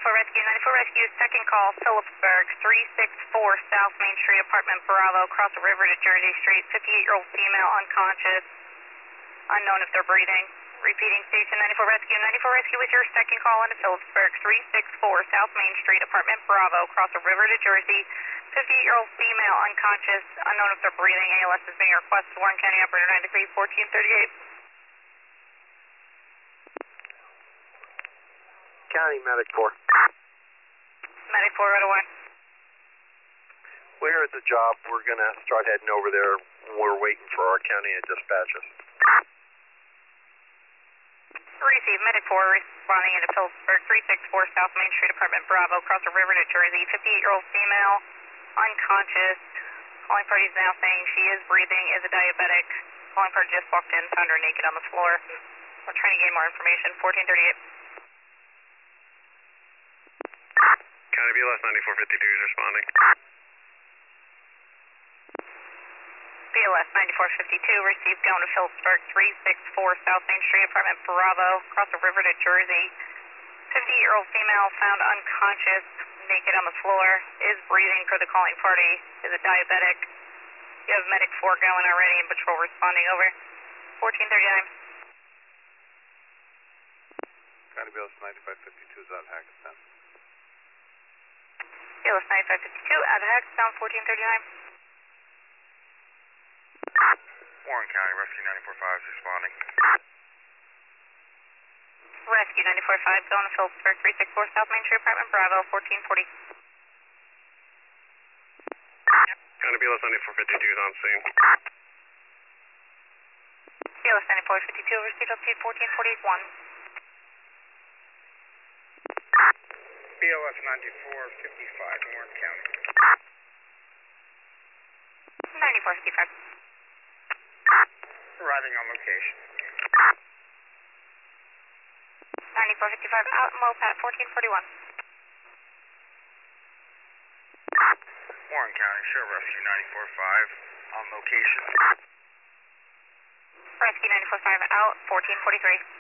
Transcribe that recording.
Rescue, 94 Rescue, second call, Phillipsburg, 364 South Main Street, apartment Bravo, across the river to Jersey Street, 58-year-old female, unconscious, unknown if they're breathing. Repeating, station 94 Rescue, 94 Rescue with your second call into Phillipsburg, 364 South Main Street, apartment Bravo, across the river to Jersey, 58-year-old female, unconscious, unknown if they're breathing. ALS is being requested, Warren County Operator 93, 1438. County Medic 4. Medic 4, right away. We're at the job. We're going to start heading over there. We're waiting for our county to dispatch us. Receive, Medic 4 responding into Phillipsburg, 364 South Main Street, apartment Bravo, across the river to Jersey, 58-year-old female, unconscious. Calling party is now saying she is breathing, is a diabetic. Calling party just walked in, found her naked on the floor. We're trying to gain more information, 1438. County BLS 9452 is responding. BLS 9452, received going to Phillipsburg, 364 South Main Street, apartment Bravo, across the river to Jersey. 58-year-old female found unconscious, naked on the floor, is breathing for the calling party, is a diabetic. You have Medic 4 going already and patrol responding, over. 1439. County BLS 9552 is out of Hackettstown. BLS 9552, out of Hackettstown, 1439. Warren County Rescue 945 is responding. Rescue 945, going to Phillipsburg, 364 South Main Street, apartment Bravo, 1440. County BLS 9452 is on scene. BLS 9452, received up to 1441. BLS 9455, Warren County. 9455. Arriving on location. 9455, out in Mopat, 1441. Warren County Sheriff Rescue 945 on location. Rescue 945, out, 1443.